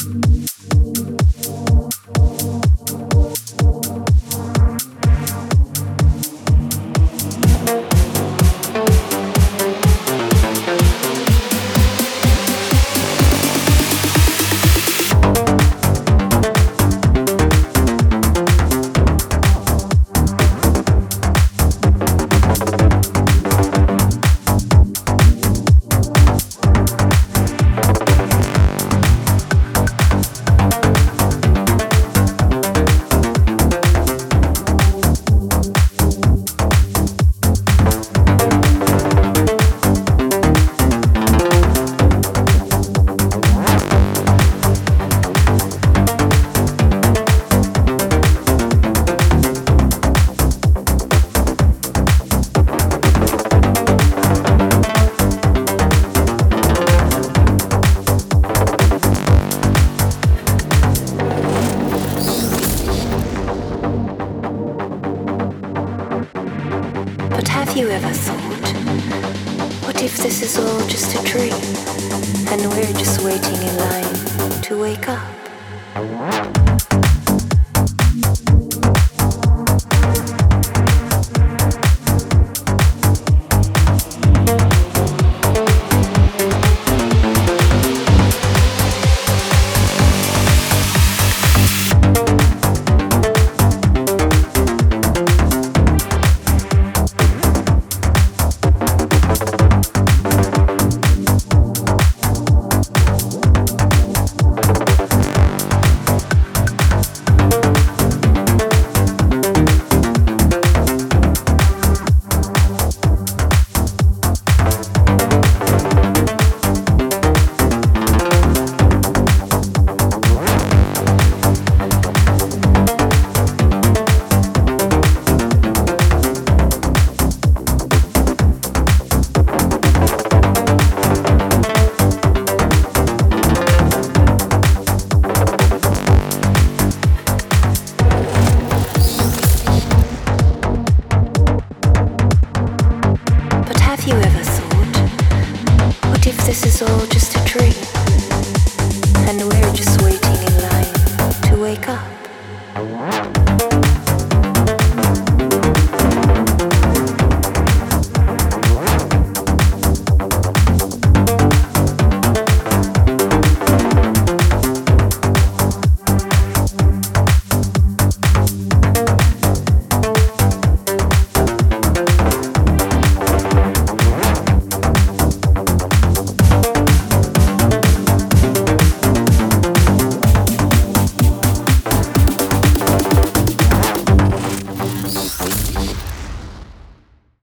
Have you ever thought, what if this is all just a dream and we're just waiting in line to wake up? Have you ever thought, what if this is all just a dream and we're just waiting in line to wake up?